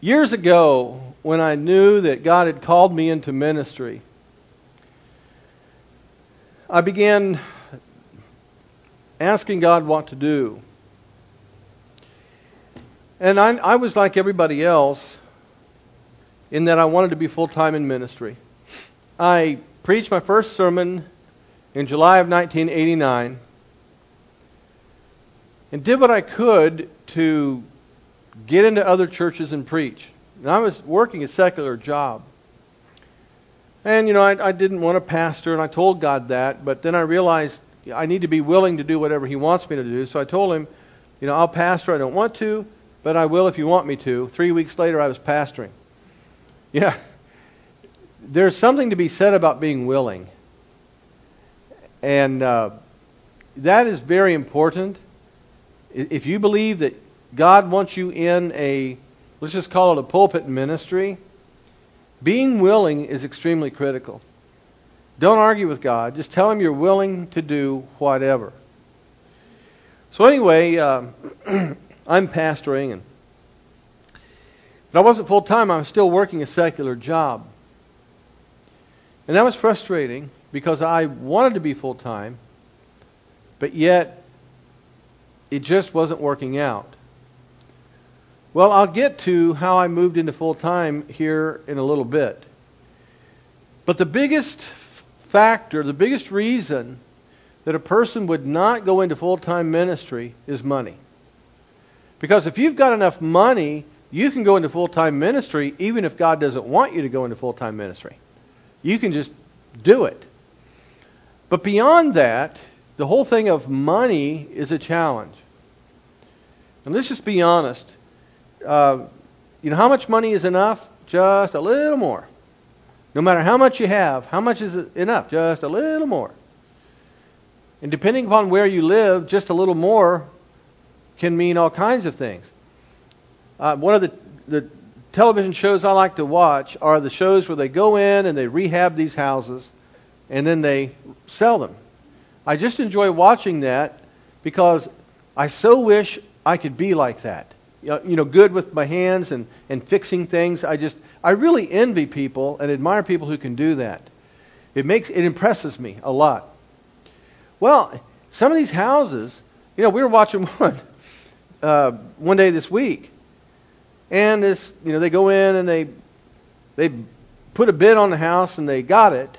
Years ago, when I knew that God had called me into ministry, I began asking God what to do. And I was like everybody else in that I wanted to be full-time in ministry. I preached my first sermon in July of 1989 and did what I could to get into other churches and preach. And I was working a secular job. And, I didn't want to pastor, and I told God that, but then I realized I need to be willing to do whatever He wants me to do. So I told Him, I'll pastor, I don't want to, but I will if you want me to. 3 weeks later, I was pastoring. Yeah. There's something to be said about being willing. And that is very important. If you believe that God wants you in let's just call it a pulpit ministry, being willing is extremely critical. Don't argue with God. Just tell Him you're willing to do whatever. So anyway, I'm pastoring, but I wasn't full-time. I was still working a secular job. And that was frustrating because I wanted to be full-time, but yet it just wasn't working out. Well, I'll get to how I moved into full-time here in a little bit. But the biggest factor, the biggest reason that a person would not go into full-time ministry is money. Because if you've got enough money, you can go into full-time ministry even if God doesn't want you to go into full-time ministry. You can just do it. But beyond that, the whole thing of money is a challenge. And let's just be honest. How much money is enough? Just a little more. No matter how much you have, how much is enough? Just a little more. And depending upon where you live, just a little more can mean all kinds of things. One of the television shows I like to watch are the shows where they go in and they rehab these houses and then they sell them. I just enjoy watching that because I so wish I could be like that. Good with my hands and fixing things. I really envy people and admire people who can do that. It impresses me a lot. Well, some of these houses, we were watching one day this week, and this, they go in and they put a bid on the house and they got it,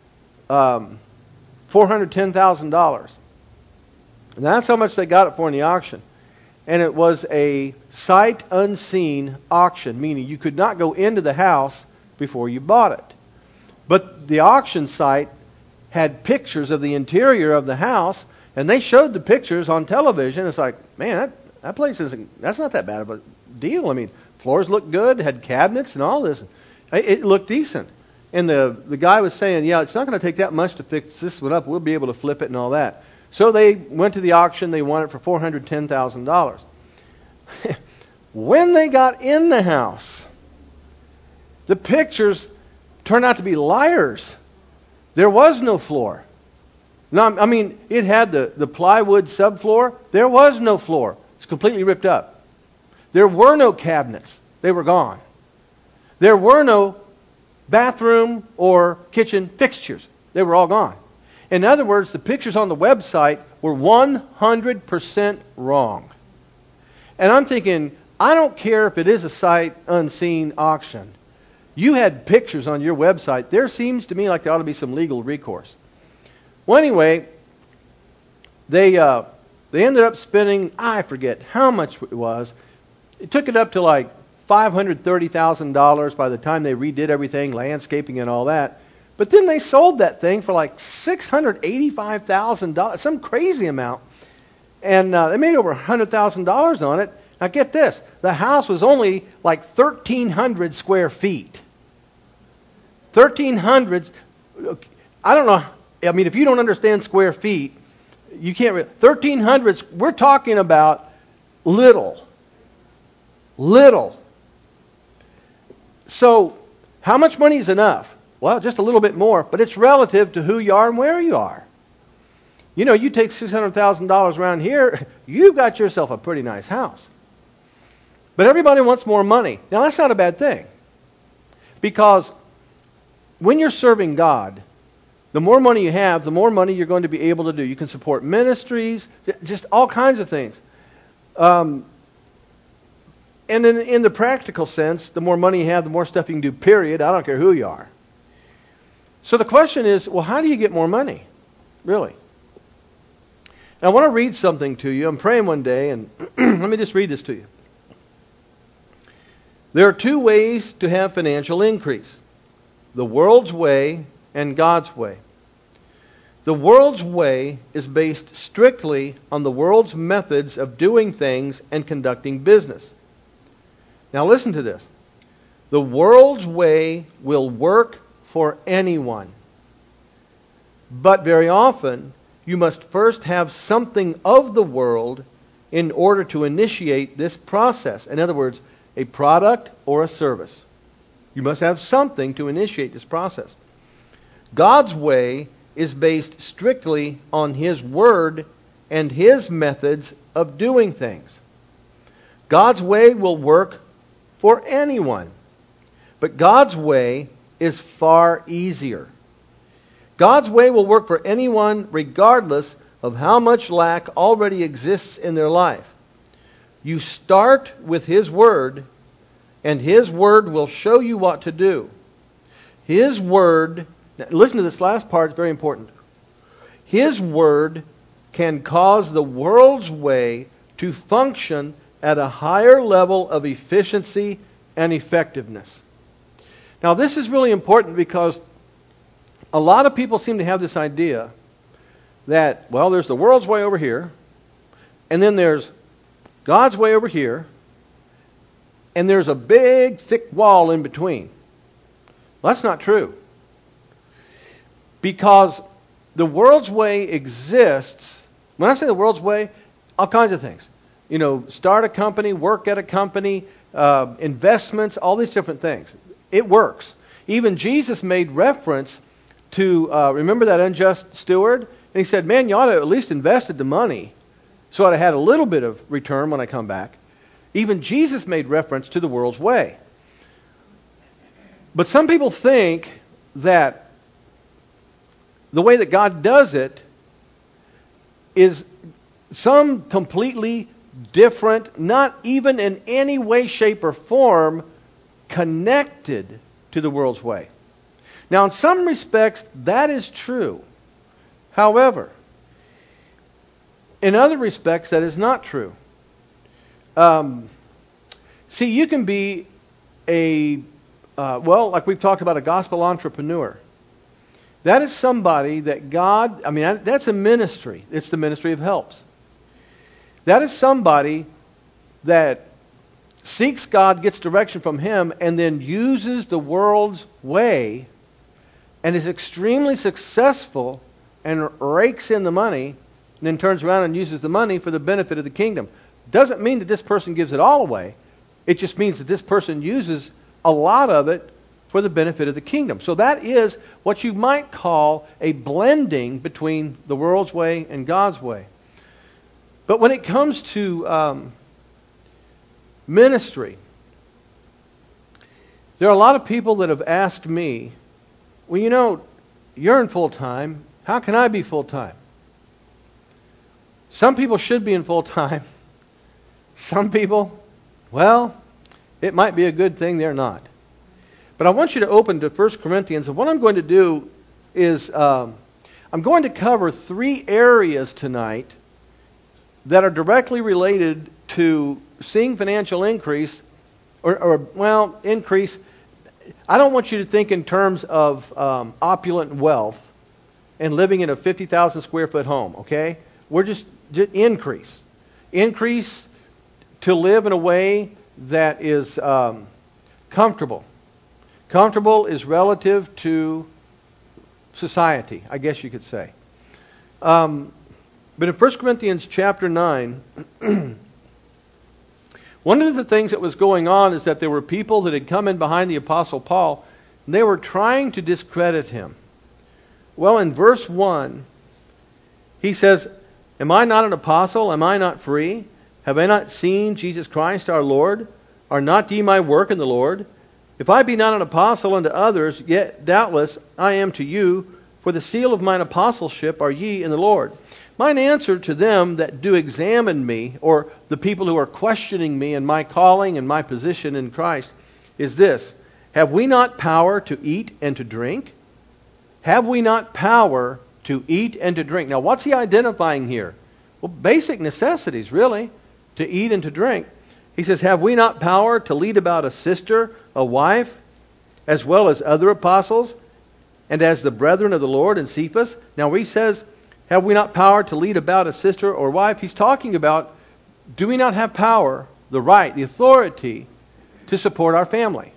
$410,000. And that's how much they got it for in the auction. And it was a sight unseen auction, meaning you could not go into the house before you bought it. But the auction site had pictures of the interior of the house, and they showed the pictures on television. It's like, man, that place that's not that bad of a deal. I mean, floors looked good, had cabinets and all this. It looked decent. And the guy was saying, yeah, it's not going to take that much to fix this one up. We'll be able to flip it and all that. So they went to the auction. They won it for $410,000. When they got in the house, the pictures turned out to be liars. There was no floor. No, I mean, it had the plywood subfloor. There was no floor. It's completely ripped up. There were no cabinets. They were gone. There were no bathroom or kitchen fixtures. They were all gone. In other words, the pictures on the website were 100% wrong. And I'm thinking, I don't care if it is a sight unseen auction. You had pictures on your website. There seems to me like there ought to be some legal recourse. Well, anyway, they ended up spending, I forget how much it was. It took it up to like $530,000 by the time they redid everything, landscaping and all that. But then they sold that thing for like $685,000, some crazy amount. And they made over $100,000 on it. Now get this, the house was only like 1,300 square feet. 1,300, I don't know, I mean, if you don't understand square feet, you can't, 1,300, we're talking about little. So, how much money is enough? Well, just a little bit more, but it's relative to who you are and where you are. You take $600,000 around here, you've got yourself a pretty nice house. But everybody wants more money. Now, that's not a bad thing. Because when you're serving God, the more money you have, the more money you're going to be able to do. You can support ministries, just all kinds of things. And in the practical sense, the more money you have, the more stuff you can do, period. I don't care who you are. So the question is, well, how do you get more money? Really? And I want to read something to you. I'm praying one day, and let me just read this to you. There are two ways to have financial increase: the world's way and God's way. The world's way is based strictly on the world's methods of doing things and conducting business. Now listen to this. The world's way will work for anyone. But very often, you must first have something of the world in order to initiate this process. In other words, a product or a service. You must have something to initiate this process. God's way is based strictly on His Word and His methods of doing things. God's way will work for anyone. But God's way is far easier. God's way will work for anyone regardless of how much lack already exists in their life. You start with His Word, and His Word will show you what to do. His Word, now listen to this last part, it's very important. His Word can cause the world's way to function at a higher level of efficiency and effectiveness. Now this is really important because a lot of people seem to have this idea that, well, there's the world's way over here, and then there's God's way over here, and there's a big, thick wall in between. Well, that's not true. Because the world's way exists. When I say the world's way, all kinds of things. You know, start a company, work at a company, investments, all these different things. It works. Even Jesus made reference to, remember that unjust steward? And He said, man, you ought to at least invested the money so I'd have had a little bit of return when I come back. Even Jesus made reference to the world's way. But some people think that the way that God does it is some completely different, not even in any way, shape, or form connected to the world's way. Now, in some respects, that is true. However, in other respects, that is not true. See, you can be like we've talked about, a gospel entrepreneur. That is somebody that God, that's a ministry. It's the ministry of helps. That is somebody that seeks God, gets direction from Him, and then uses the world's way and is extremely successful and rakes in the money and then turns around and uses the money for the benefit of the kingdom. Doesn't mean that this person gives it all away. It just means that this person uses a lot of it for the benefit of the kingdom. So that is what you might call a blending between the world's way and God's way. But when it comes to ministry, there are a lot of people that have asked me, well, you know, you're in full-time. How can I be full-time? Some people should be in full-time. Some people, well, it might be a good thing they're not. But I want you to open to 1 Corinthians. And what I'm going to do is I'm going to cover 3 areas tonight that are directly related to seeing financial increase, increase. I don't want you to think in terms of opulent wealth and living in a 50,000 square foot home, okay? We're just increase. Increase to live in a way that is comfortable. Comfortable is relative to society, I guess you could say. But in 1 Corinthians chapter 9, one of the things that was going on is that there were people that had come in behind the Apostle Paul, and they were trying to discredit him. Well, in verse 1, he says, "Am I not an apostle? Am I not free? Have I not seen Jesus Christ our Lord, Are not ye my work in the Lord? If I be not an apostle unto others, yet doubtless I am to you, for the seal of mine apostleship are ye in the Lord. Mine answer to them that do examine me, or the people who are questioning me and my calling and my position in Christ, is this: have we not power to eat and to drink? Have we not power to eat and to drink? Now, what's he identifying here? Well, basic necessities, really, to eat and to drink. He says, have we not power to lead about a sister, a wife, as well as other apostles, and as the brethren of the Lord and Cephas? Now, where he says, have we not power to lead about a sister or wife? He's talking about, do we not have power, the right, the authority to support our family?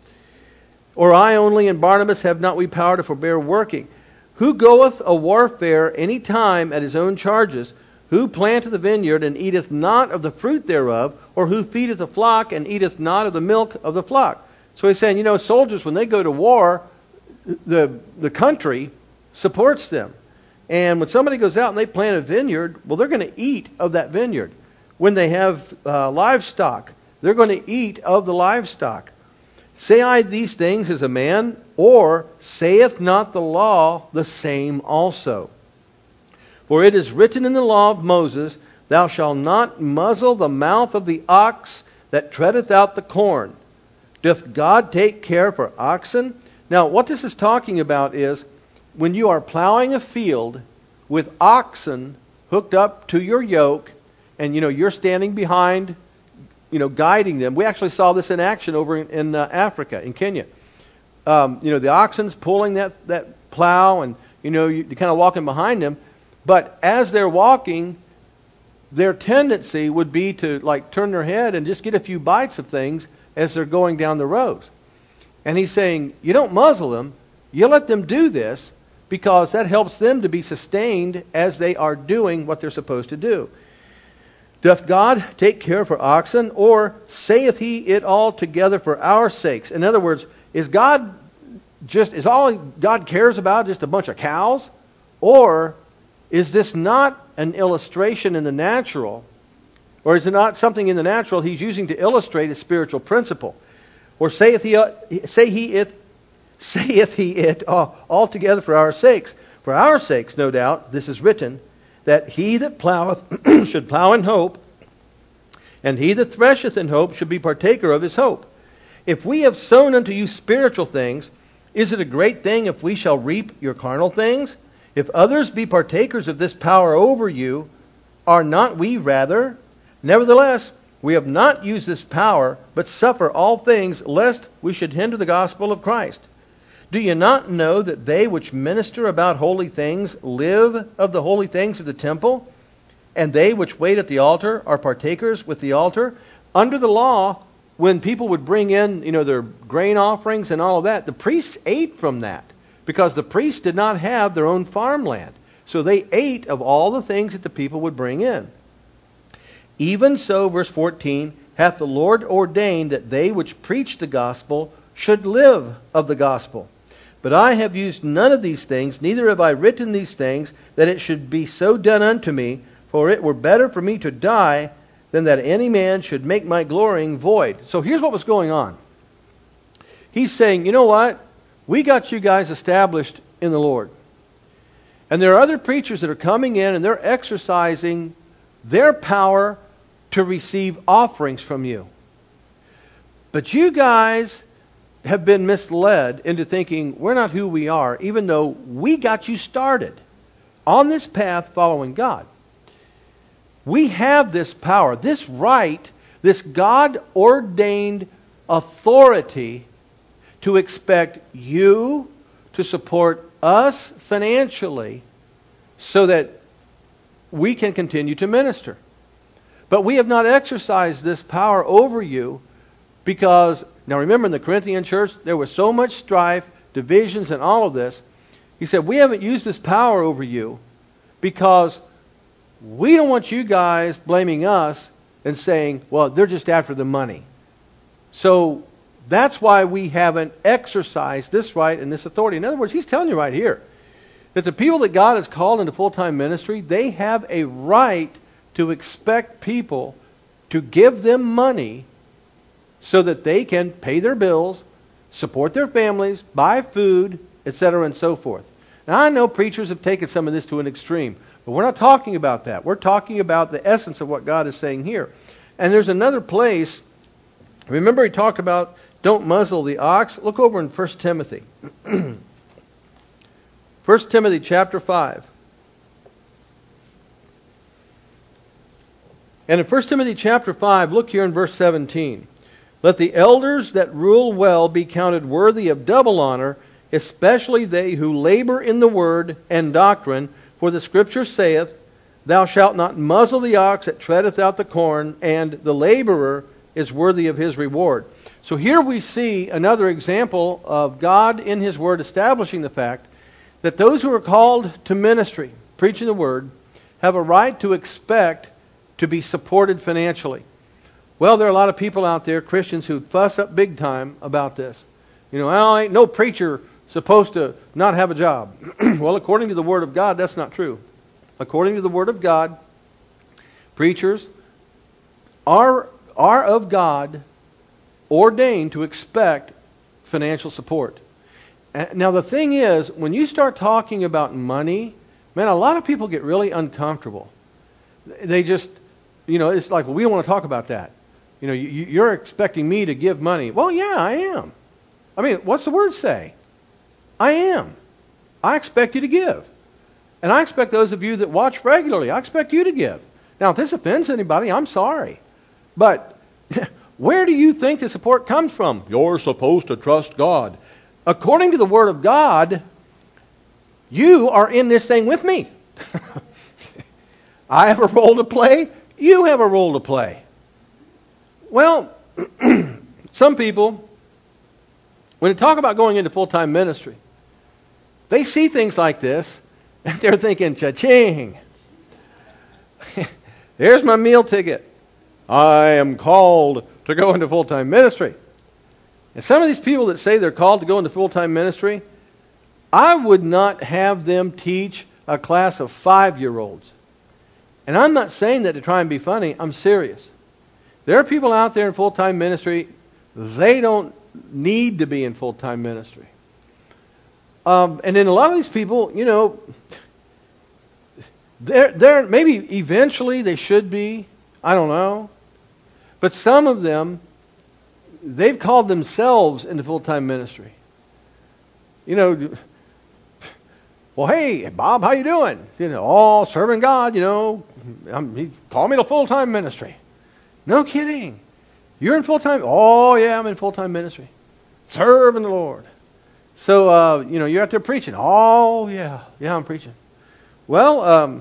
Or I only and Barnabas have not we power to forbear working? Who goeth a warfare any time at his own charges? Who planteth the vineyard and eateth not of the fruit thereof? Or who feedeth the flock and eateth not of the milk of the flock? So he's saying, soldiers, when they go to war, the country supports them. And when somebody goes out and they plant a vineyard, well, they're going to eat of that vineyard. When they have livestock, they're going to eat of the livestock. Say I these things as a man, or saith not the law the same also? For it is written in the law of Moses, Thou shalt not muzzle the mouth of the ox that treadeth out the corn. Doth God take care for oxen? Now, what this is talking about is, when you are plowing a field with oxen hooked up to your yoke, and you're standing behind, guiding them. We actually saw this in action over in Africa, in Kenya. The oxen's pulling that plow, and you're kind of walking behind them. But as they're walking, their tendency would be to turn their head and just get a few bites of things as they're going down the rows. And he's saying, you don't muzzle them, you let them do this, because that helps them to be sustained as they are doing what they're supposed to do. Doth God take care for oxen, or saith he it all together for our sakes? In other words, is all God cares about just a bunch of cows? Or is this not an illustration in the natural? Or is it not something in the natural he's using to illustrate a spiritual principle? Or saith he it altogether for our sakes? For our sakes, no doubt, this is written, that he that ploweth should plow in hope, and he that thresheth in hope should be partaker of his hope. If we have sown unto you spiritual things, is it a great thing if we shall reap your carnal things? If others be partakers of this power over you, are not we rather? Nevertheless, we have not used this power, but suffer all things, lest we should hinder the gospel of Christ. Do ye not know that they which minister about holy things live of the holy things of the temple? And they which wait at the altar are partakers with the altar? Under the law, when people would bring in, their grain offerings and all of that, the priests ate from that, because the priests did not have their own farmland. So they ate of all the things that the people would bring in. Even so, verse 14, hath the Lord ordained that they which preach the gospel should live of the gospel. But I have used none of these things, neither have I written these things, that it should be so done unto me, for it were better for me to die than that any man should make my glorying void. So here's what was going on. He's saying, you know what? We got you guys established in the Lord. And there are other preachers that are coming in and they're exercising their power to receive offerings from you. But you guys have been misled into thinking we're not who we are, even though we got you started on this path following God. We have this power, this right, this God-ordained authority to expect you to support us financially so that we can continue to minister. But we have not exercised this power over you because, now remember in the Corinthian church, there was so much strife, divisions, and all of this. He said, we haven't used this power over you because we don't want you guys blaming us and saying, well, they're just after the money. So that's why we haven't exercised this right and this authority. In other words, he's telling you right here that the people that God has called into full-time ministry, they have a right to expect people to give them money so that they can pay their bills, support their families, buy food, etc., and so forth. Now, I know preachers have taken some of this to an extreme, but we're not talking about that. We're talking about the essence of what God is saying here. And there's another place. Remember he talked about don't muzzle the ox? Look over in 1 Timothy. 1 Timothy chapter 5. And in 1 Timothy chapter 5, look here in verse 17. Let the elders that rule well be counted worthy of double honor, especially they who labor in the word and doctrine. For the Scripture saith, Thou shalt not muzzle the ox that treadeth out the corn, and the laborer is worthy of his reward. So here we see another example of God in His Word establishing the fact that those who are called to ministry, preaching the Word, have a right to expect to be supported financially. Well, there are a lot of people out there, Christians, who fuss up big time about this. Well, ain't no preacher supposed to not have a job. Well, according to the Word of God, that's not true. According to the Word of God, preachers are of God ordained to expect financial support. Now, the thing is, when you start talking about money, man, a lot of people get really uncomfortable. They just, it's like, well, we don't want to talk about that. You're expecting me to give money. Well, yeah, I am. I mean, what's the word say? I am. I expect you to give. And I expect those of you that watch regularly, I expect you to give. Now, if this offends anybody, I'm sorry. But where do you think the support comes from? You're supposed to trust God. According to the Word of God, you are in this thing with me. I have a role to play. You have a role to play. Well, some people, when they talk about going into full-time ministry, they see things like this, and they're thinking, cha-ching. There's my meal ticket. I am called to go into full-time ministry. And some of these people that say they're called to go into full-time ministry, I would not have them teach a class of 5-year-olds. And I'm not saying that to try and be funny. I'm serious. There are people out there in full-time ministry, they don't need to be in full-time ministry. And then a lot of these people, they're maybe eventually they should be. I don't know. But some of them, they've called themselves into full-time ministry. Well, hey, Bob, how you doing? All serving God, he called me to full-time ministry. No kidding. You're in full-time? Oh, yeah, I'm in full-time ministry. Serving the Lord. So, you're out there preaching. Oh, yeah, I'm preaching. Well,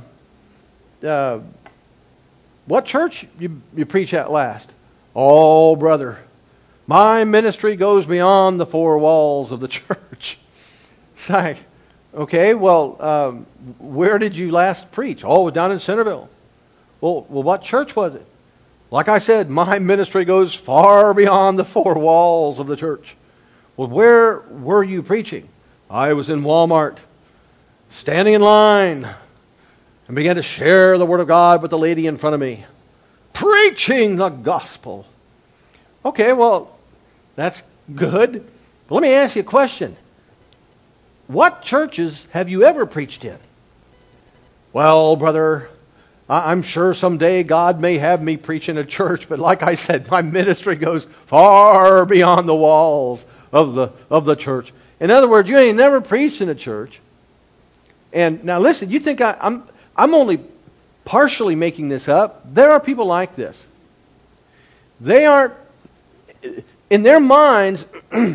what church you preach at last? Oh, brother, my ministry goes beyond the 4 walls of the church. It's like, okay, well, where did you last preach? Oh, it was down in Centerville. Well, what church was it? Like I said, my ministry goes far beyond the 4 walls of the church. Well, where were you preaching? I was in Walmart, standing in line, and began to share the Word of God with the lady in front of me, preaching the gospel. Okay, well, that's good. But let me ask you a question. What churches have you ever preached in? Well, brother, I'm sure someday God may have me preach in a church, but like I said, my ministry goes far beyond the walls of the church. In other words, you ain't never preached in a church. And now listen, you think I'm only partially making this up. There are people like this. They are, in their minds,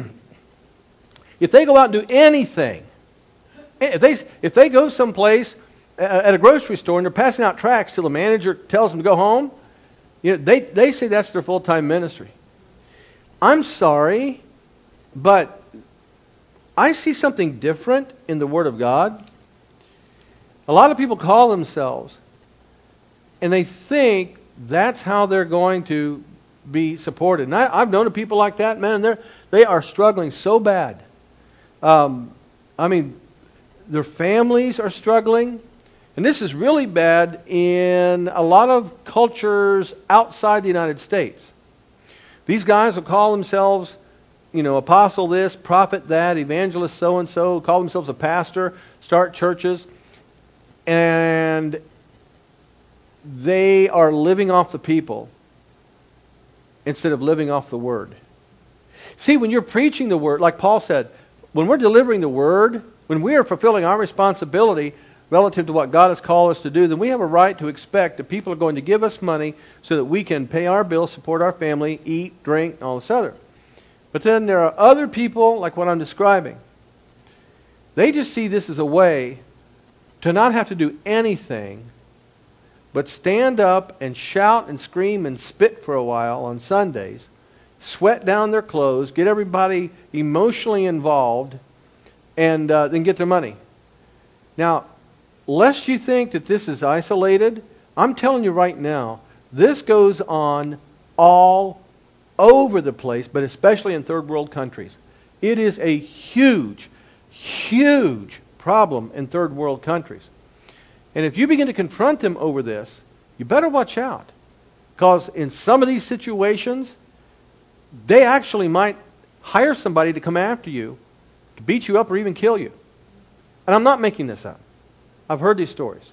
if they go out and do anything, if they go someplace at a grocery store and they're passing out tracts till the manager tells them to go home, they say that's their full-time ministry. I'm sorry, but I see something different in the Word of God. A lot of people call themselves, and they think that's how they're going to be supported. And I've known people like that, man, they are struggling so bad. Their families are struggling. And this is really bad in a lot of cultures outside the United States. These guys will call themselves, apostle this, prophet that, evangelist so-and-so, call themselves a pastor, start churches, and they are living off the people instead of living off the Word. See, when you're preaching the Word, like Paul said, when we're delivering the Word, when we are fulfilling our responsibility relative to what God has called us to do, then we have a right to expect that people are going to give us money so that we can pay our bills, support our family, eat, drink, and all this other. But then there are other people, like what I'm describing. They just see this as a way to not have to do anything but stand up and shout and scream and spit for a while on Sundays, sweat down their clothes, get everybody emotionally involved, and then get their money. Now, lest you think that this is isolated, I'm telling you right now, this goes on all over the place, but especially in third world countries. It is a huge, huge problem in third world countries. And if you begin to confront them over this, you better watch out. Because in some of these situations, they actually might hire somebody to come after you, to beat you up or even kill you. And I'm not making this up. I've heard these stories.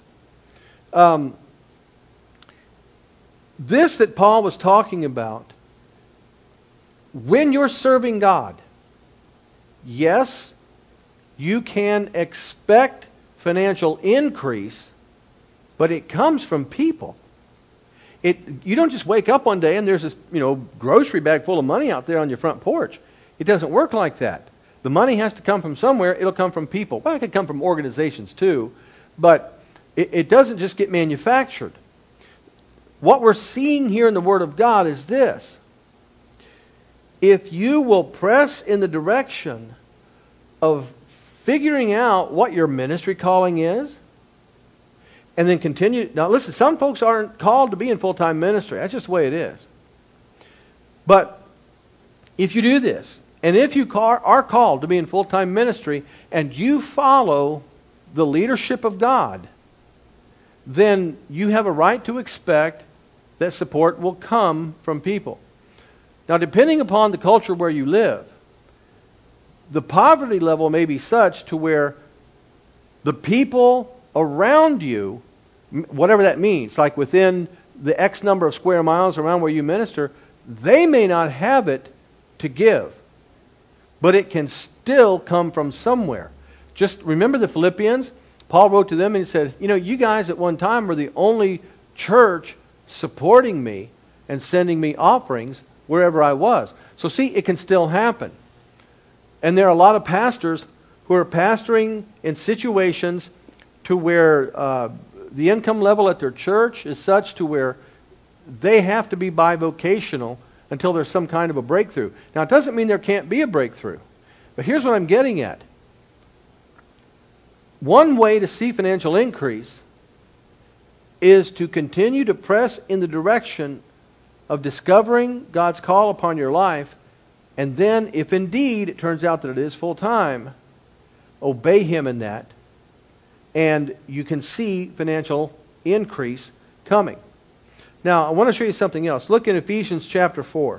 This that Paul was talking about, when you're serving God, yes, you can expect financial increase, but it comes from people. You don't just wake up one day and there's this, grocery bag full of money out there on your front porch. It doesn't work like that. The money has to come from somewhere. It'll come from people. Well, it could come from organizations too, but it doesn't just get manufactured. What we're seeing here in the Word of God is this. If you will press in the direction of figuring out what your ministry calling is, and then continue. Now listen, some folks aren't called to be in full-time ministry. That's just the way it is. But if you do this, and if you are called to be in full-time ministry, and you follow the leadership of God, then you have a right to expect that support will come from people. Now, depending upon the culture where you live, the poverty level may be such to where the people around you, whatever that means, like within the X number of square miles around where you minister, they may not have it to give. But it can still come from somewhere. Just remember the Philippians. Paul wrote to them and he said, you guys at one time were the only church supporting me and sending me offerings wherever I was. So see, it can still happen. And there are a lot of pastors who are pastoring in situations to where the income level at their church is such to where they have to be bivocational until there's some kind of a breakthrough. Now, it doesn't mean there can't be a breakthrough. But here's what I'm getting at. One way to see financial increase is to continue to press in the direction of discovering God's call upon your life, and then, if indeed it turns out that it is full-time, obey Him in that, and you can see financial increase coming. Now, I want to show you something else. Look in Ephesians chapter 4.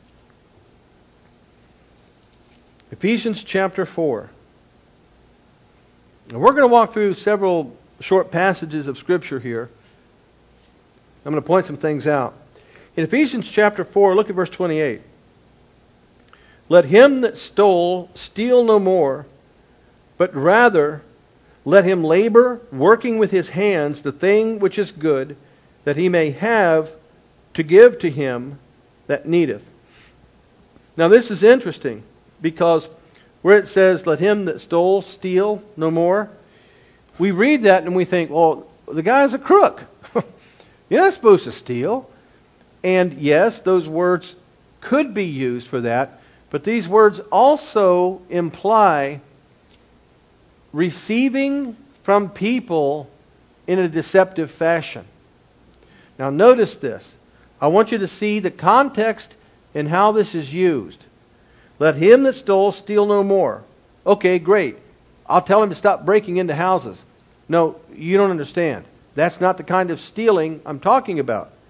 Ephesians chapter 4. Now, we're going to walk through several short passages of Scripture here. I'm going to point some things out. In Ephesians chapter 4, look at verse 28. Let him that stole steal no more, but rather let him labor, working with his hands the thing which is good, that he may have to give to him that needeth. Now this is interesting, because where it says, let him that stole steal no more, we read that and we think, well, the guy's a crook. You're not supposed to steal. And yes, those words could be used for that, but these words also imply receiving from people in a deceptive fashion. Now notice this. I want you to see the context and how this is used. Let him that stole steal no more. Okay, great. I'll tell him to stop breaking into houses. No, you don't understand. That's not the kind of stealing I'm talking about.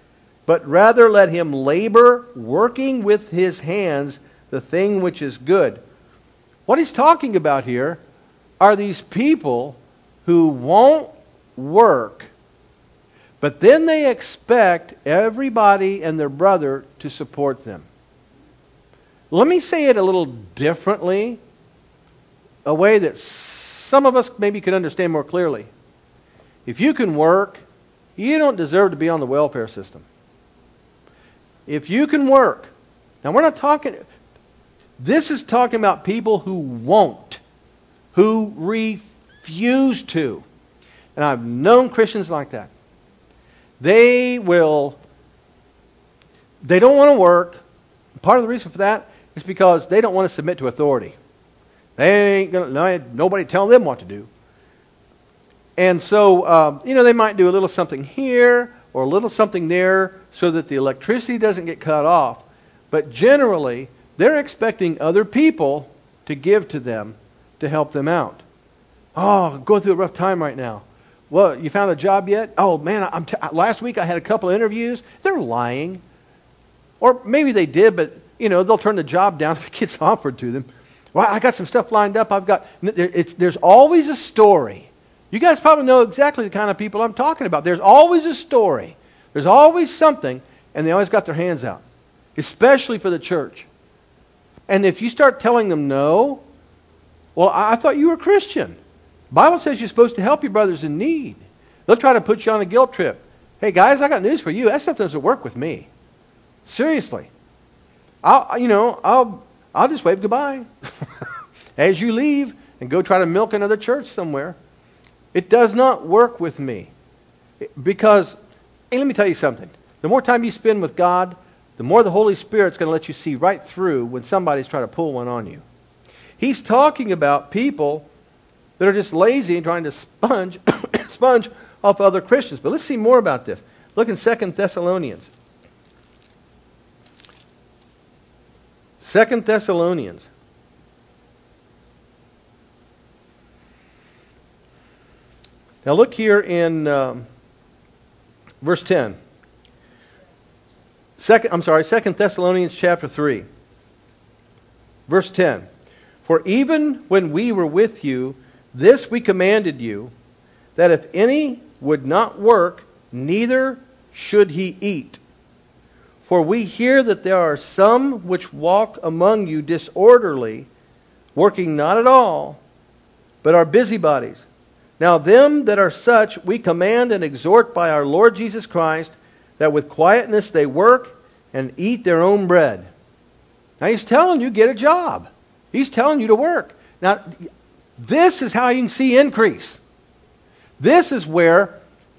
but rather let him labor, working with his hands the thing which is good. What he's talking about here are these people who won't work, but then they expect everybody and their brother to support them. Let me say it a little differently, a way that some of us maybe could understand more clearly. If you can work, you don't deserve to be on the welfare system. If you can work, now we're not talking, this is talking about people who won't, who refuse to. And I've known Christians like that. They don't want to work. Part of the reason for that is because they don't want to submit to authority. They ain't gonna, nobody tell them what to do. And so, they might do a little something here or a little something there so that the electricity doesn't get cut off. But generally, they're expecting other people to give to them to help them out. Oh, I'm going through a rough time right now. Well, you found a job yet? Oh, man, last week I had a couple of interviews. They're lying. Or maybe they did, but, they'll turn the job down if it gets offered to them. Well, I got some stuff lined up. There's always a story. You guys probably know exactly the kind of people I'm talking about. There's always a story. There's always something, and they always got their hands out, especially for the church. And if you start telling them no, well, I thought you were a Christian. The Bible says you're supposed to help your brothers in need. They'll try to put you on a guilt trip. Hey, guys, I got news for you. That stuff doesn't work with me. Seriously. I'll just wave goodbye as you leave and go try to milk another church somewhere. It does not work with me. Because, hey, let me tell you something. The more time you spend with God, the more the Holy Spirit's going to let you see right through when somebody's trying to pull one on you. He's talking about people that are just lazy and trying to sponge off other Christians. But let's see more about this. Look in 2 Thessalonians. 2 Thessalonians. Now look here in verse 10. 2 Thessalonians chapter 3. Verse 10. For even when we were with you, this we commanded you, that if any would not work, neither should he eat. For we hear that there are some which walk among you disorderly, working not at all, but are busybodies. Now them that are such we command and exhort by our Lord Jesus Christ, that with quietness they work and eat their own bread. Now he's telling you, get a job. He's telling you to work. Now, this is how you can see increase. This is where,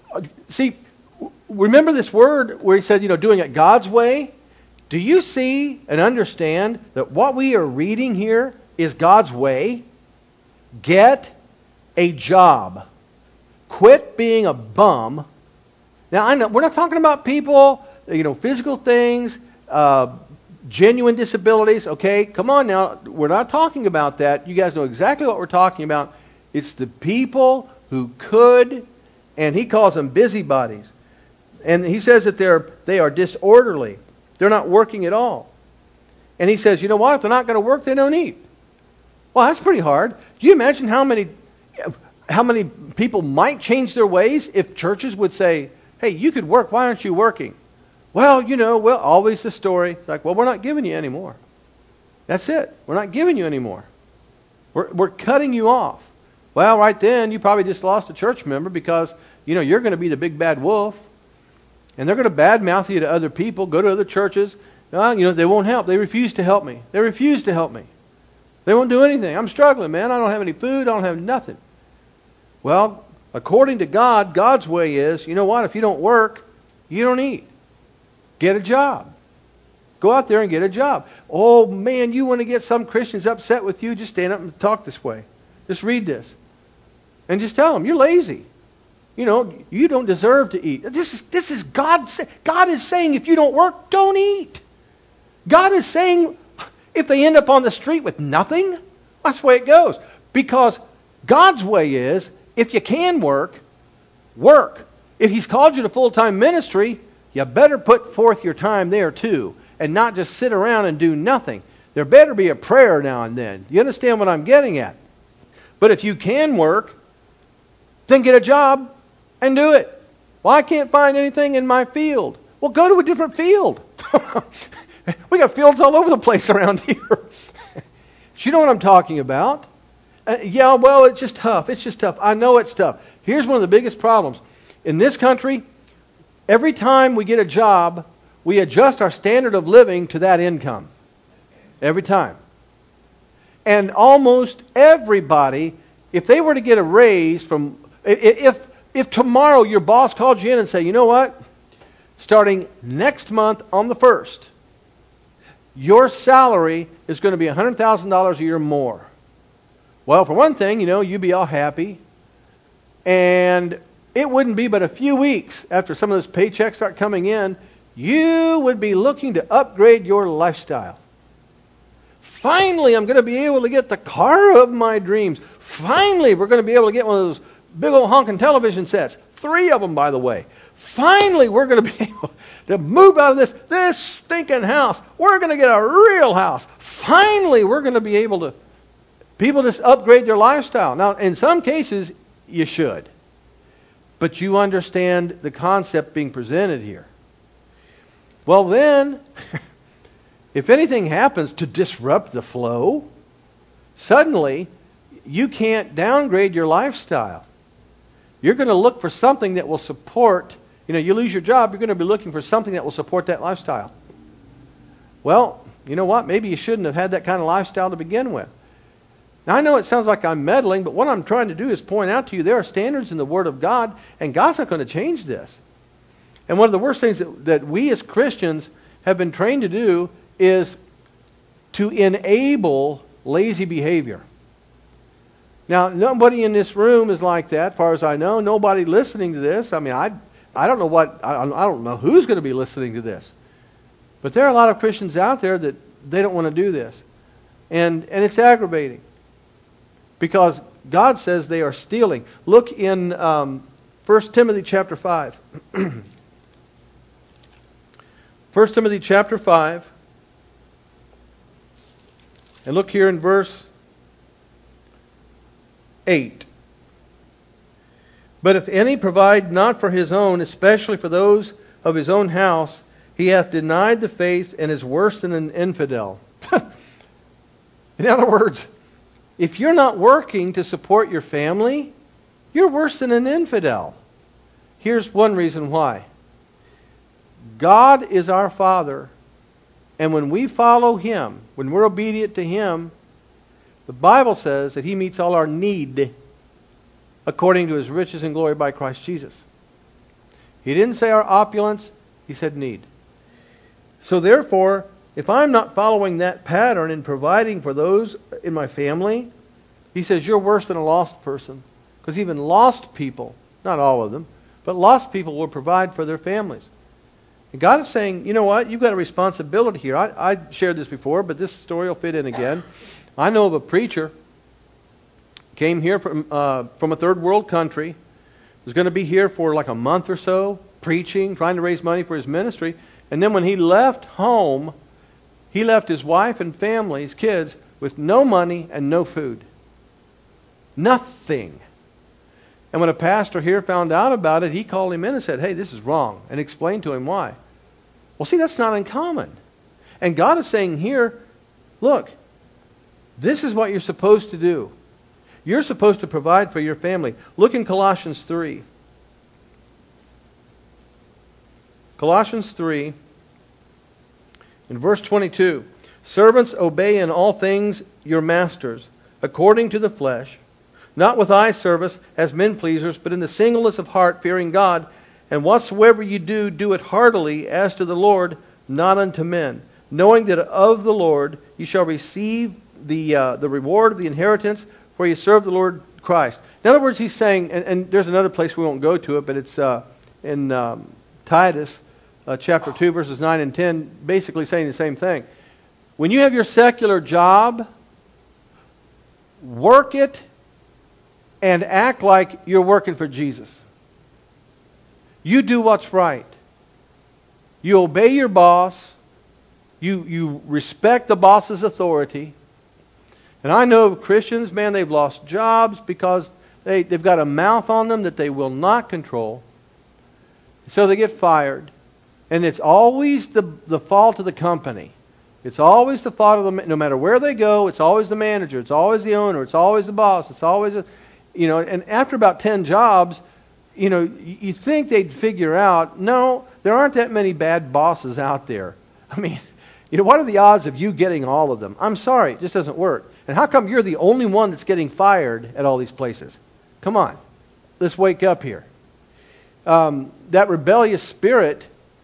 remember this word where he said, doing it God's way? Do you see and understand that what we are reading here is God's way? Get a job. Quit being a bum. Now, I know we're not talking about people, physical things, genuine disabilities. Okay, come on now. We're not talking about that. You guys know exactly what we're talking about. It's the people who could, and he calls them busybodies. And he says that they are disorderly. They're not working at all. And he says, you know what? If they're not going to work, they don't eat. Well, that's pretty hard. Do you imagine how many people might change their ways if churches would say, hey, you could work. Why aren't you working? Well, always the story. It's like, well, we're not giving you anymore. That's it. We're not giving you anymore. We're cutting you off. Well, right then, you probably just lost a church member because, you're going to be the big bad wolf. And they're going to badmouth you to other people, go to other churches. They won't help. They refuse to help me. They refuse to help me. They won't do anything. I'm struggling, man. I don't have any food. I don't have nothing. Well, according to God, God's way is, you know what? If you don't work, you don't eat. Get a job. Go out there and get a job. Oh, man, you want to get some Christians upset with you? Just stand up and talk this way. Just read this. And just tell them, you're lazy. You don't deserve to eat. This is God. God is saying, if you don't work, don't eat. God is saying, if they end up on the street with nothing, that's the way it goes. Because God's way is, if you can work, work. If He's called you to full-time ministry, you better put forth your time there too, and not just sit around and do nothing. There better be a prayer now and then. You understand what I'm getting at? But if you can work, then get a job and do it. Well, I can't find anything in my field. Well, go to a different field. We got fields all over the place around here. You know what I'm talking about? Yeah, well, it's just tough. It's just tough. I know it's tough. Here's one of the biggest problems. In this country, every time we get a job, we adjust our standard of living to that income. Every time. And almost everybody, if they were to get a raise from... If tomorrow your boss called you in and said, you know what? Starting next month on the 1st, your salary is going to be $100,000 a year more. Well, for one thing, you'd be all happy. And it wouldn't be but a few weeks after some of those paychecks start coming in, you would be looking to upgrade your lifestyle. Finally, I'm going to be able to get the car of my dreams. Finally, we're going to be able to get one of those big old honking television sets. 3 of them, by the way. Finally, we're going to be able to move out of this stinking house. We're going to get a real house. Finally, we're going to be able to... People just upgrade their lifestyle. Now, in some cases, you should. But you understand the concept being presented here. Well, then, if anything happens to disrupt the flow, suddenly you can't downgrade your lifestyle. You're going to look for something that will support, you lose your job, you're going to be looking for something that will support that lifestyle. Well, you know what? Maybe you shouldn't have had that kind of lifestyle to begin with. Now, I know it sounds like I'm meddling, but what I'm trying to do is point out to you there are standards in the Word of God, and God's not going to change this. And one of the worst things that we as Christians have been trained to do is to enable lazy behavior. Now, nobody in this room is like that, as far as I know. Nobody listening to this. I mean, I don't know I don't know who's going to be listening to this. But there are a lot of Christians out there that they don't want to do this. And it's aggravating. Because God says they are stealing. Look in 1 Timothy chapter 5. 1 Timothy chapter 5. And look here in verse 8. But if any provide not for his own, especially for those of his own house, he hath denied the faith and is worse than an infidel. In other words, if you're not working to support your family, you're worse than an infidel. Here's one reason why. God is our Father, and when we follow Him, when we're obedient to Him, the Bible says that He meets all our need according to His riches and glory by Christ Jesus. He didn't say our opulence, He said need. So therefore, if I'm not following that pattern in providing for those in my family, He says you're worse than a lost person. Because even lost people, not all of them, but lost people will provide for their families. And God is saying, you know what, you've got a responsibility here. I shared this before, but this story will fit in again. I know of a preacher came here from a third world country, was going to be here for like a month or so, preaching, trying to raise money for his ministry. And then when he left home, he left his wife and family, his kids, with no money and no food. Nothing. And when a pastor here found out about it, he called him in and said, hey, this is wrong, and explained to him why. Well, see, that's not uncommon. And God is saying here, look, this is what you're supposed to do. You're supposed to provide for your family. Look in Colossians 3. Colossians 3, in verse 22. Servants, obey in all things your masters, according to the flesh, not with eye service as men pleasers, but in the singleness of heart, fearing God. And whatsoever you do, do it heartily, as to the Lord, not unto men, knowing that of the Lord you shall receive the reward of the inheritance, for you serve the Lord Christ. In other words, he's saying, and there's another place we won't go to it, but it's in Titus chapter 2, verses 9 and 10, basically saying the same thing. When you have your secular job, work it and act like you're working for Jesus. You do what's right. You obey your boss. You respect the boss's authority. And I know of Christians, man, they've lost jobs because they've got a mouth on them that they will not control. So they get fired. And it's always the fault of the company. It's always the fault of no matter where they go, it's always the manager, it's always the owner, it's always the boss, it's always, and after about 10 jobs, you think they'd figure out, no, there aren't that many bad bosses out there. I mean, what are the odds of you getting all of them? I'm sorry, it just doesn't work. And how come you're the only one that's getting fired at all these places? Come on, let's wake up here. That rebellious spirit,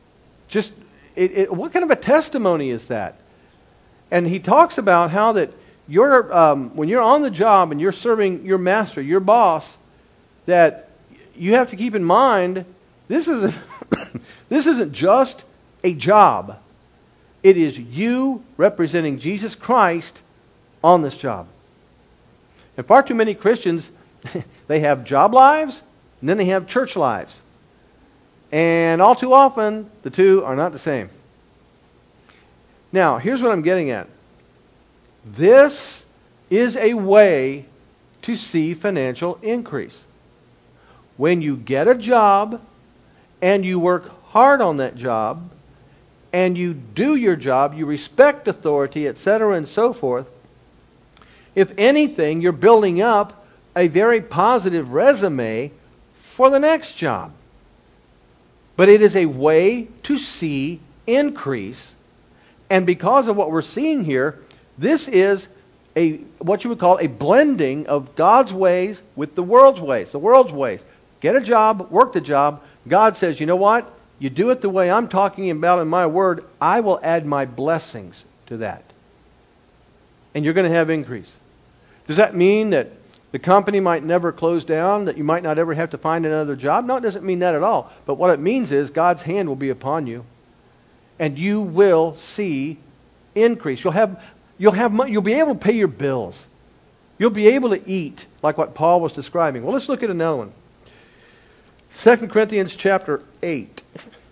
what kind of a testimony is that? And he talks about how that when you're on the job and you're serving your master, your boss, that you have to keep in mind this isn't just a job. It is you representing Jesus Christ on this job. And far too many Christians, they have job lives and then they have church lives. And all too often, the two are not the same. Now, here's what I'm getting at. This is a way to see financial increase. When you get a job and you work hard on that job and you do your job, you respect authority, etc., and so forth, if anything, you're building up a very positive resume for the next job. But it is a way to see increase. And because of what we're seeing here, this is what you would call a blending of God's ways with the world's ways. The world's ways. Get a job, work the job. God says, you know what? You do it the way I'm talking about in my word, I will add my blessings to that. And you're going to have increase. Does that mean that the company might never close down, that you might not ever have to find another job? No, it doesn't mean that at all. But what it means is God's hand will be upon you. And you will see increase. You'll be able to pay your bills. You'll be able to eat, like what Paul was describing. Well, let's look at another one. 2 Corinthians chapter 8.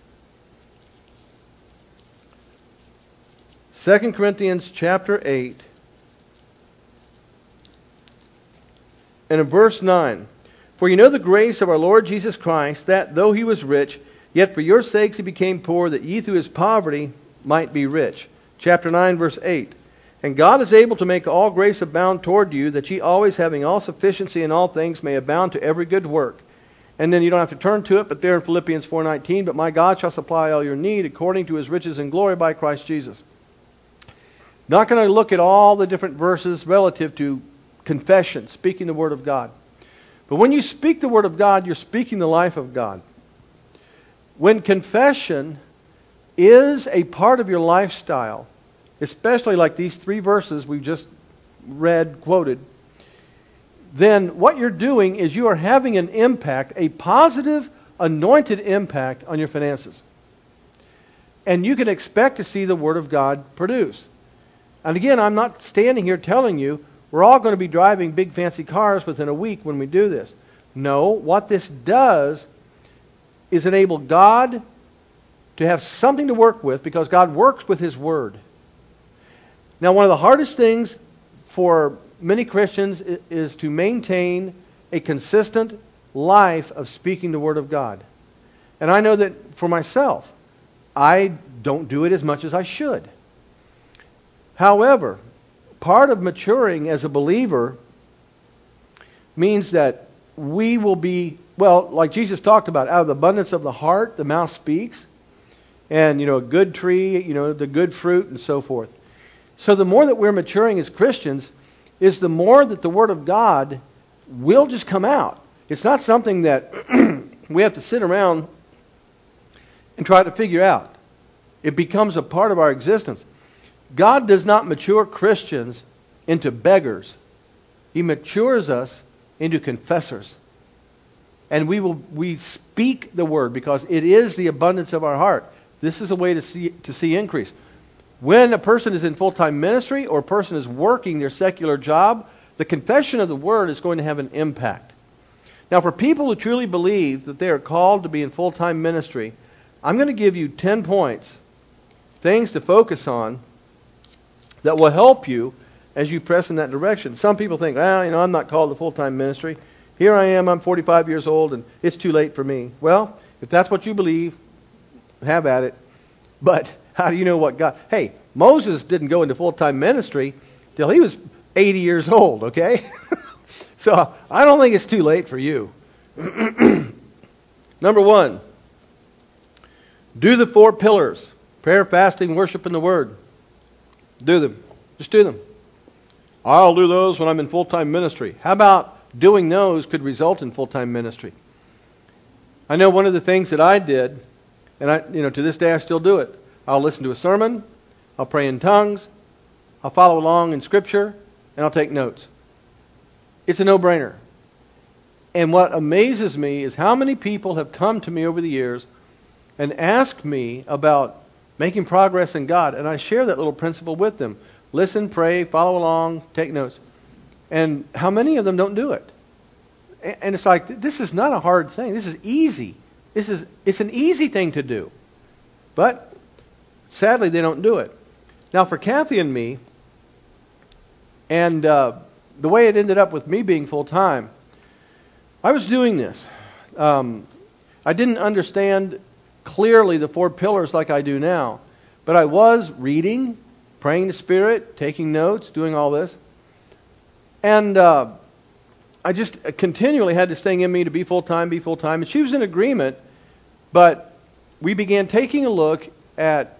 2 Corinthians chapter 8. And in verse 9. For you know the grace of our Lord Jesus Christ, that though he was rich, yet for your sakes he became poor, that ye through his poverty might be rich. Chapter 9, verse 8. And God is able to make all grace abound toward you, that ye always having all sufficiency in all things may abound to every good work. And then you don't have to turn to it, but there in Philippians 4:19, but my God shall supply all your need according to his riches and glory by Christ Jesus. Not going to look at all the different verses relative to confession, speaking the word of God. But when you speak the word of God, you're speaking the life of God. When confession is a part of your lifestyle, especially like these 3 verses we've just read, quoted, then what you're doing is you are having an impact, a positive, anointed impact on your finances. And you can expect to see the Word of God produce. And again, I'm not standing here telling you we're all going to be driving big fancy cars within a week when we do this. No, what this does is enable God to have something to work with, because God works with His Word. Now, one of the hardest things for many Christians is to maintain a consistent life of speaking the Word of God. And I know that for myself, I don't do it as much as I should. However, part of maturing as a believer means that we will be, well, like Jesus talked about, out of the abundance of the heart, the mouth speaks. And, a good tree, the good fruit and so forth. So the more that we're maturing as Christians is the more that the Word of God will just come out. It's not something that we have to sit around and try to figure out. It becomes a part of our existence. God does not mature Christians into beggars. He matures us into confessors. And we speak the Word because it is the abundance of our heart. This is a way to see increase. When a person is in full-time ministry or a person is working their secular job, the confession of the Word is going to have an impact. Now, for people who truly believe that they are called to be in full-time ministry, I'm going to give you 10 points, things to focus on that will help you as you press in that direction. Some people think, I'm not called to full-time ministry. Here I am, I'm 45 years old, and it's too late for me. Well, if that's what you believe, have at it. But how do you know what God... Hey, Moses didn't go into full-time ministry till he was 80 years old, okay? So I don't think it's too late for you. Number 1, do the 4 pillars. Prayer, fasting, worship, and the Word. Do them. Just do them. I'll do those when I'm in full-time ministry. How about doing those could result in full-time ministry? I know one of the things that I did, and to this day I still do it. I'll listen to a sermon, I'll pray in tongues, I'll follow along in Scripture, and I'll take notes. It's a no-brainer. And what amazes me is how many people have come to me over the years and asked me about making progress in God, and I share that little principle with them. Listen, pray, follow along, take notes. And how many of them don't do it? And it's like, this is not a hard thing. This is easy. It's an easy thing to do. But sadly, they don't do it. Now, for Kathy and me, and the way it ended up with me being full-time, I was doing this. I didn't understand clearly the 4 pillars like I do now. But I was reading, praying the Spirit, taking notes, doing all this. And I just continually had this thing in me to be full-time. And she was in agreement, but we began taking a look at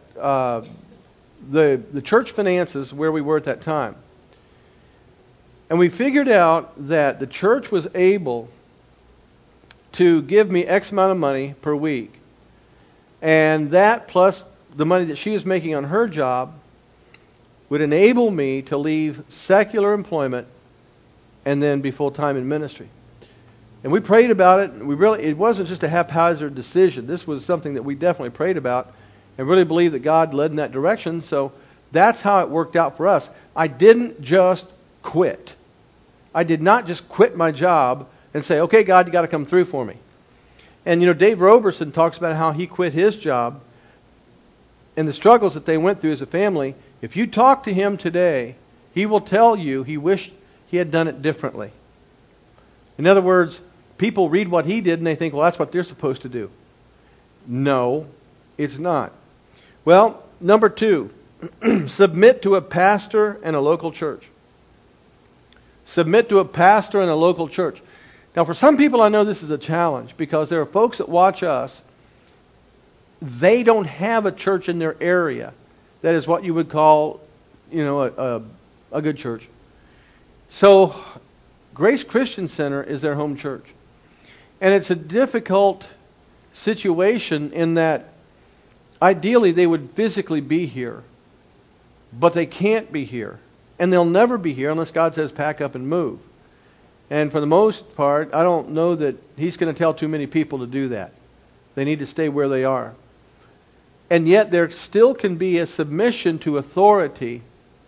the church finances where we were at that time. And we figured out that the church was able to give me X amount of money per week. And that plus the money that she was making on her job would enable me to leave secular employment and then be full-time in ministry. And we prayed about it. It wasn't just a haphazard decision. This was something that we definitely prayed about and really believed that God led in that direction. So that's how it worked out for us. I didn't just quit. I did not just quit my job and say, okay, God, you got to come through for me. And Dave Roberson talks about how he quit his job and the struggles that they went through as a family. If you talk to him today, he will tell you he wished he had done it differently. In other words, people read what he did and they think, well, that's what they're supposed to do. No, it's not. Well, number 2, submit to a pastor and a local church. Submit to a pastor and a local church. Now, for some people, I know this is a challenge because there are folks that watch us. They don't have a church in their area that is what you would call, a good church. So, Grace Christian Center is their home church. And it's a difficult situation in that ideally they would physically be here, but they can't be here. And they'll never be here unless God says pack up and move. And for the most part, I don't know that He's going to tell too many people to do that. They need to stay where they are. And yet there still can be a submission to authority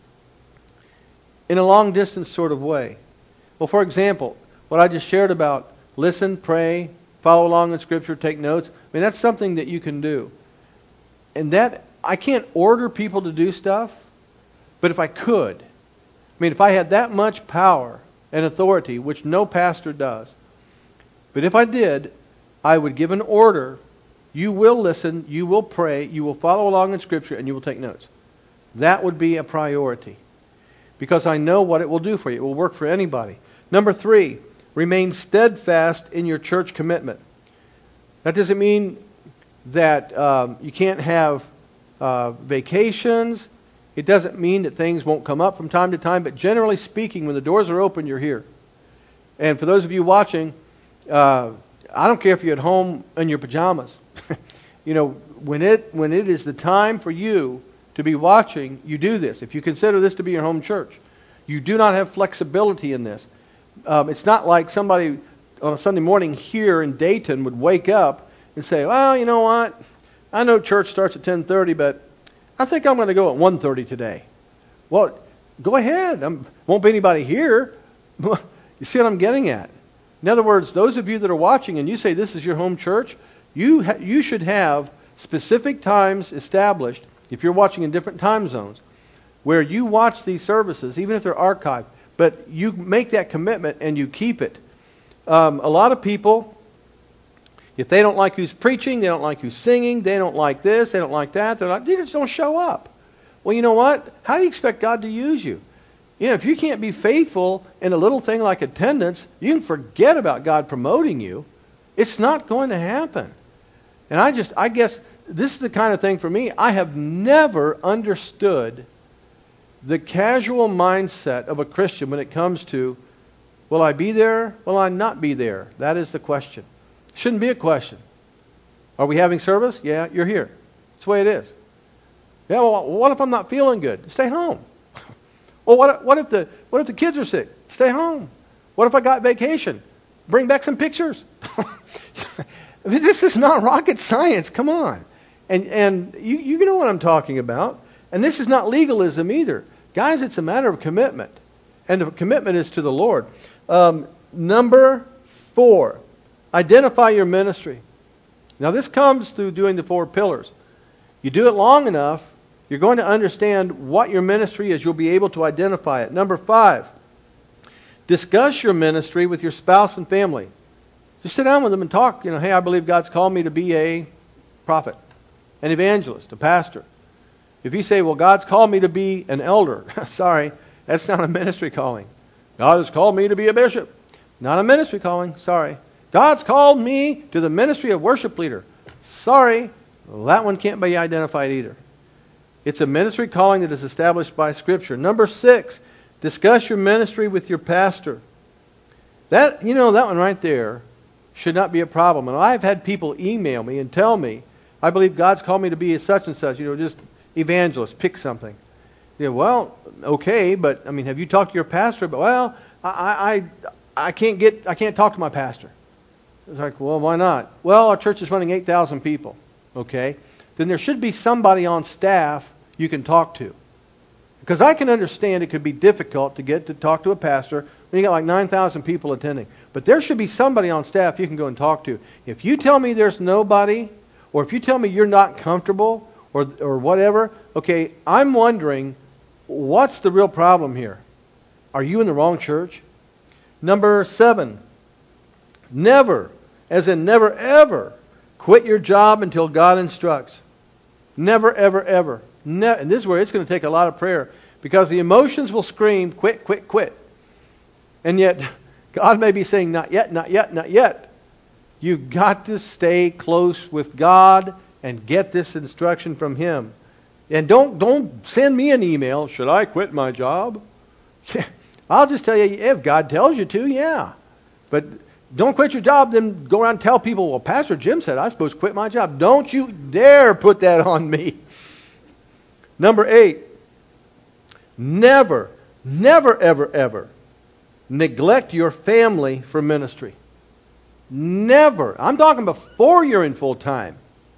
in a long-distance sort of way. Well, for example, what I just shared about listen, pray, follow along in Scripture, take notes. That's something that you can do. And that, I can't order people to do stuff, but if I could, if I had that much power and authority, which no pastor does, but if I did, I would give an order. You will listen, you will pray, you will follow along in Scripture, and you will take notes. That would be a priority. Because I know what it will do for you. It will work for anybody. Number 3, remain steadfast in your church commitment. That doesn't mean that you can't have vacations. It doesn't mean that things won't come up from time to time. But generally speaking, when the doors are open, you're here. And for those of you watching, I don't care if you're at home in your pajamas. When it is the time for you to be watching, you do this. If you consider this to be your home church, you do not have flexibility in this. It's not like somebody on a Sunday morning here in Dayton would wake up and say, well, you know what? I know church starts at 10:30, but I think I'm going to go at 1:30 today. Well, go ahead. Won't be anybody here. You see what I'm getting at? In other words, those of you that are watching and you say this is your home church, you should have specific times established, if you're watching in different time zones, where you watch these services, even if they're archived, but you make that commitment and you keep it. A lot of people, if they don't like who's preaching, they don't like who's singing, they don't like this, they don't like that, they just don't show up. Well, you know what? How do you expect God to use you? You know, if you can't be faithful in a little thing like attendance, you can forget about God promoting you. It's not going to happen. And I guess this is the kind of thing for me, I have never understood the casual mindset of a Christian when it comes to, will I be there? Will I not be there? That is the question. Shouldn't be a question. Are we having service? Yeah, you're here. That's the way it is. Yeah, well, what if I'm not feeling good? Stay home. Well, what if the kids are sick? Stay home. What if I got vacation? Bring back some pictures. I mean, this is not rocket science. Come on. And you know what I'm talking about. And this is not legalism either. Guys, it's a matter of commitment. And the commitment is to the Lord. Number 4, identify your ministry. Now this comes through doing the 4 pillars. You do it long enough, you're going to understand what your ministry is. You'll be able to identify it. Number 5, discuss your ministry with your spouse and family. Just sit down with them and talk. You know, hey, I believe God's called me to be a prophet, an evangelist, a pastor. If you say, well, God's called me to be an elder, sorry, that's not a ministry calling. God has called me to be a bishop. Not a ministry calling, sorry. God's called me to the ministry of worship leader. Sorry, well, that one can't be identified either. It's a ministry calling that is established by Scripture. Number 6, discuss your ministry with your pastor. That one right there should not be a problem. And I've had people email me and tell me, I believe God's called me to be a such and such, just evangelist, pick something. Well, okay, but I mean, have you talked to your pastor? But well, I can't talk to my pastor. It's like, well, why not? Well, our church is running 8,000 people. Okay, then there should be somebody on staff you can talk to. Because I can understand it could be difficult to get to talk to a pastor when you got like 9,000 people attending. But there should be somebody on staff you can go and talk to. If you tell me there's nobody, or if you tell me you're not comfortable, or whatever, okay, I'm wondering, what's the real problem here? Are you in the wrong church? Number 7, never, as in never ever, quit your job until God instructs. Never, ever, ever. And this is where it's going to take a lot of prayer, because the emotions will scream, quit, quit, quit. And yet, God may be saying, not yet, not yet, not yet. You've got to stay close with God and get this instruction from Him. And don't send me an email, should I quit my job? I'll just tell you, if God tells you to, yeah. But don't quit your job, then go around and tell people, well, Pastor Jim said I'm supposed to quit my job. Don't you dare put that on me. Number 8, never, never, ever, ever neglect your family for ministry. Never. I'm talking before you're in full time.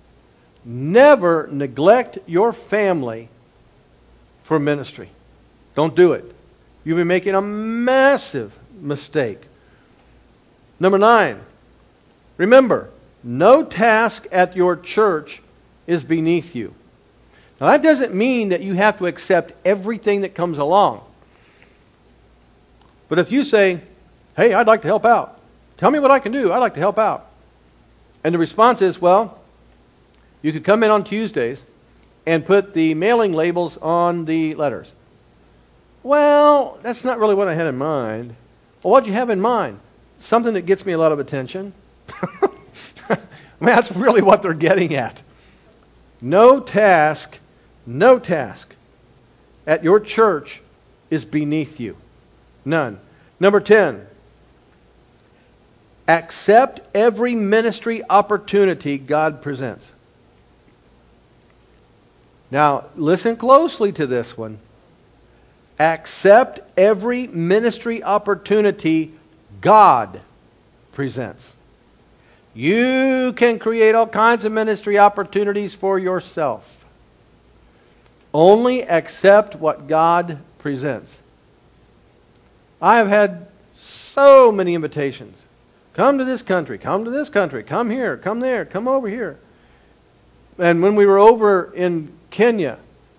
Never neglect your family for ministry. Don't do it. You'll be making a massive mistake. Number 9, remember, no task at your church is beneath you. Now that doesn't mean that you have to accept everything that comes along. But if you say, hey, I'd like to help out. Tell me what I can do. I'd like to help out. And the response is, well, you could come in on Tuesdays and put the mailing labels on the letters. Well, that's not really what I had in mind. Well, what do you have in mind? Something that gets me a lot of attention. I mean, that's really what they're getting at. No task at your church is beneath you. None. Number 10, accept every ministry opportunity God presents. Now, listen closely to this one. Accept every ministry opportunity God presents. You can create all kinds of ministry opportunities for yourself. Only accept what God presents. I have had so many invitations. Come to this country, come to this country, come here, come there, come over here. And when we were over in Kenya,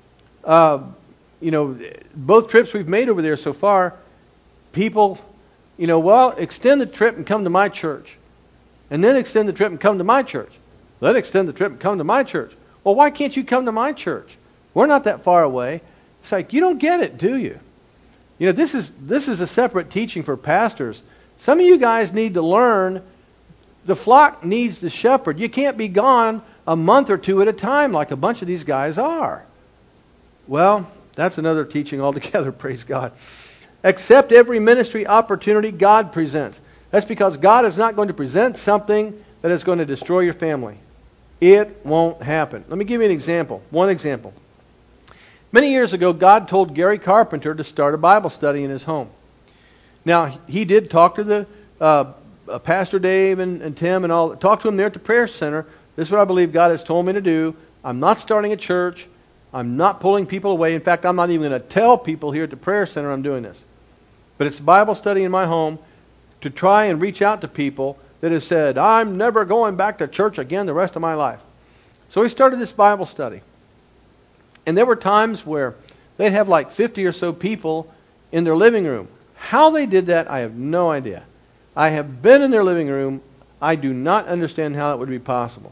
both trips we've made over there so far, people, extend the trip and come to my church. And then extend the trip and come to my church. Then extend the trip and come to my church. Well, why can't you come to my church? We're not that far away. It's like, you don't get it, do you? This is a separate teaching for pastors. Some of you guys need to learn the flock needs the shepherd. You can't be gone a month or two at a time like a bunch of these guys are. Well, that's another teaching altogether, praise God. Accept every ministry opportunity God presents. That's because God is not going to present something that is going to destroy your family. It won't happen. Let me give you an example. One example. Many years ago, God told Gary Carpenter to start a Bible study in his home. Now, he did talk to the Pastor Dave and Tim and all. Talk to them there at the prayer center. This is what I believe God has told me to do. I'm not starting a church. I'm not pulling people away. In fact, I'm not even going to tell people here at the prayer center I'm doing this. But it's a Bible study in my home to try and reach out to people that have said, I'm never going back to church again the rest of my life. So he started this Bible study. And there were times where they'd have like 50 or so people in their living room. How they did that, I have no idea. I have been in their living room. I do not understand how that would be possible.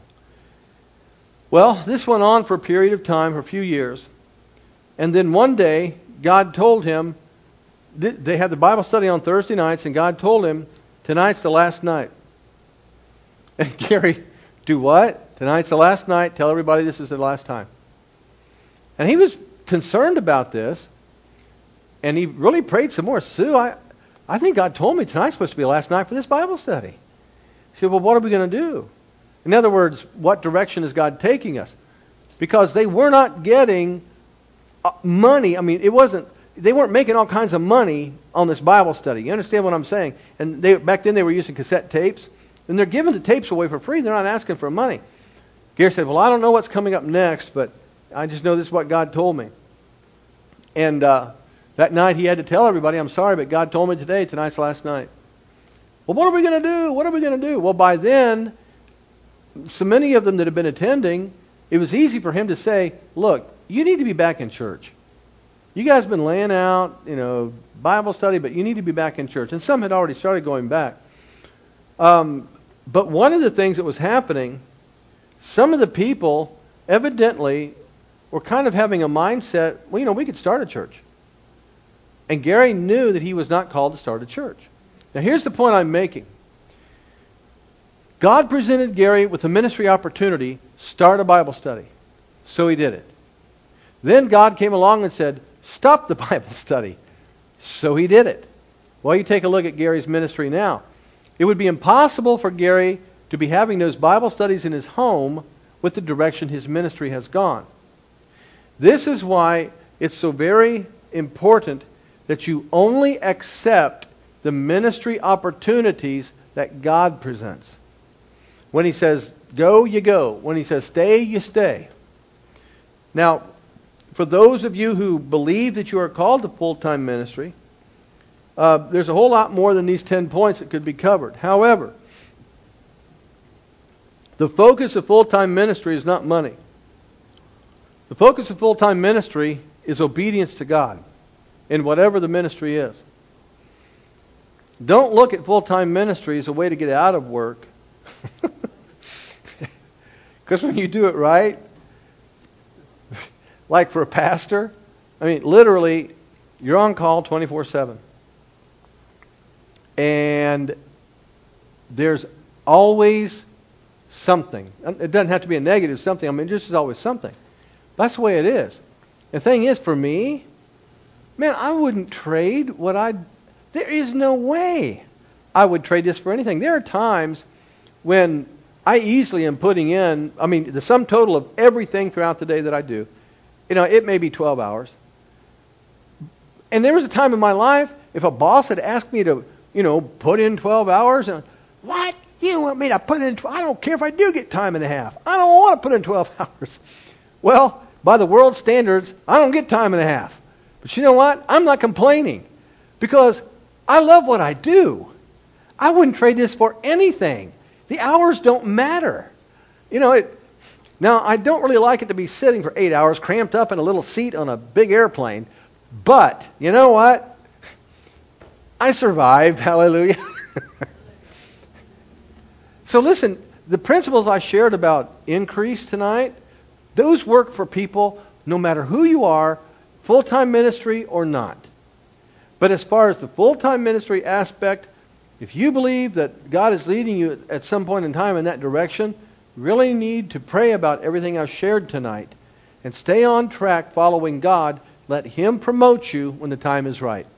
Well, this went on for a period of time, for a few years. And then one day, God told him, they had the Bible study on Thursday nights, and God told him, tonight's the last night. And Gary, do what? Tonight's the last night. Tell everybody this is the last time. And he was concerned about this. And he really prayed some more. Sue, I think God told me tonight's supposed to be the last night for this Bible study. He said, well, what are we going to do? In other words, what direction is God taking us? Because they were not getting money. I mean, they weren't making all kinds of money on this Bible study. You understand what I'm saying? And back then they were using cassette tapes. And they're giving the tapes away for free. They're not asking for money. Gary said, well, I don't know what's coming up next, but I just know this is what God told me. And that night he had to tell everybody, I'm sorry, but God told me tonight's the last night. Well, what are we going to do? What are we going to do? Well, by then, so many of them that have been attending, it was easy for him to say, look, you need to be back in church. You guys have been laying out, Bible study, but you need to be back in church. And some had already started going back. But one of the things that was happening, some of the people evidently were kind of having a mindset, well, we could start a church. And Gary knew that he was not called to start a church. Now, here's the point I'm making. God presented Gary with a ministry opportunity, start a Bible study. So he did it. Then God came along and said, stop the Bible study. So he did it. Well, you take a look at Gary's ministry now. It would be impossible for Gary to be having those Bible studies in his home with the direction his ministry has gone. This is why it's so very important that you only accept the ministry opportunities that God presents. When he says, go, you go. When he says, stay, you stay. Now, for those of you who believe that you are called to full-time ministry, there's a whole lot more than these 10 points that could be covered. However, the focus of full-time ministry is not money. The focus of full-time ministry is obedience to God in whatever the ministry is. Don't look at full-time ministry as a way to get out of work. Because when you do it right, like for a pastor, literally, you're on call 24/7. And there's always something. It doesn't have to be a negative something. There's just always something. That's the way it is. The thing is, for me, I wouldn't trade there is no way I would trade this for anything. There are times when I easily am putting in, the sum total of everything throughout the day that I do, it may be 12 hours. And there was a time in my life, if a boss had asked me to, put in 12 hours, and what? You want me to put in 12? I don't care if I do get time and a half. I don't want to put in 12 hours. Well, by the world standards, I don't get time and a half. But you know what? I'm not complaining because I love what I do. I wouldn't trade this for anything. The hours don't matter. Now, I don't really like it to be sitting for 8 hours cramped up in a little seat on a big airplane. But, you know what? I survived. Hallelujah. So listen, the principles I shared about increase tonight, those work for people no matter who you are, full-time ministry or not. But as far as the full-time ministry aspect, if you believe that God is leading you at some point in time in that direction, you really need to pray about everything I've shared tonight and stay on track following God. Let Him promote you when the time is right.